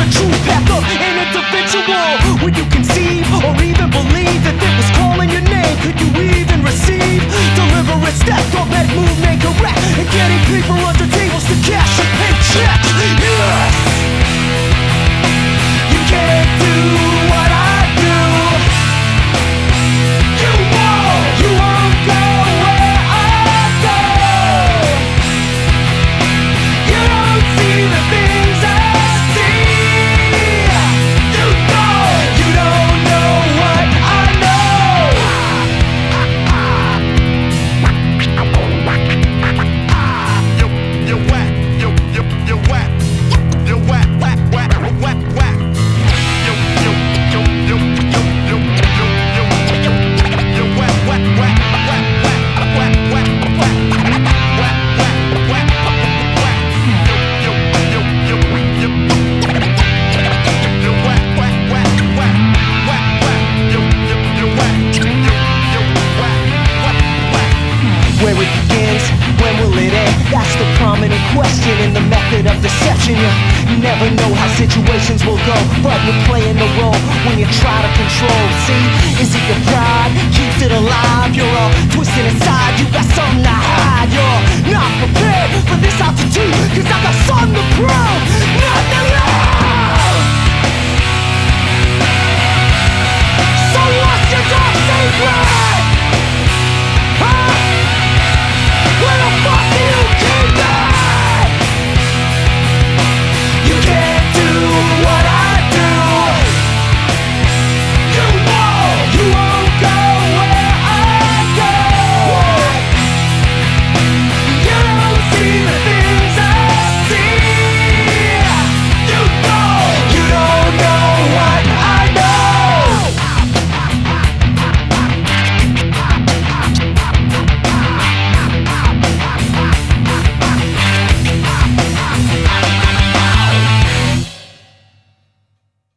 a true path of an individual? Would you conceive or even believe that it was calling your name? Could you even receive deliberate steps or that movement correct and getting people under tables to cash a paycheck? Yes! You can't do what I do. You won't go where I go. You don't see the things I see. You don't know what I know. You're whack, you're whack, you're whack, whack, whack, whack, whack. Where it begins, when will it end? That's the prominent question in the method of deception. You never know how situations will go, but you're playing the role when you try to control. See, is it your pride? Keeps it alive. You're all twisted inside, you got something to hide. You're not prepared for